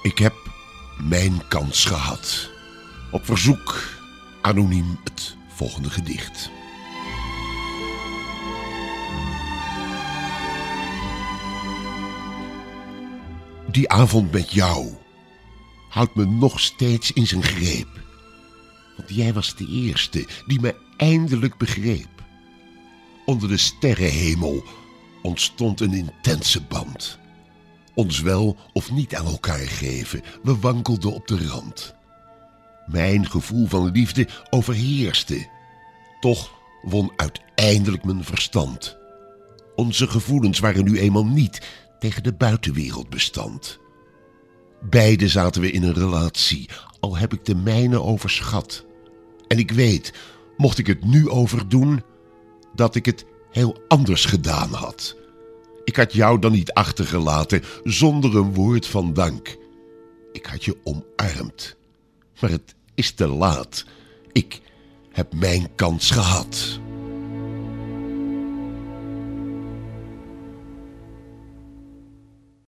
Ik heb mijn kans gehad. Op verzoek, anoniem, het volgende gedicht. Die avond met jou houdt me nog steeds in zijn greep. Want jij was de eerste die me eindelijk begreep. Onder de sterrenhemel ontstond een intense band. Ons wel of niet aan elkaar geven, we wankelden op de rand. Mijn gevoel van liefde overheerste. Toch won uiteindelijk mijn verstand. Onze gevoelens waren nu eenmaal niet tegen de buitenwereld bestand. Beiden zaten we in een relatie, al heb ik de mijne overschat. En ik weet, mocht ik het nu overdoen, dat ik het heel anders gedaan had. Ik had jou dan niet achtergelaten zonder een woord van dank. Ik had je omarmd, maar het is te laat. Ik heb mijn kans gehad.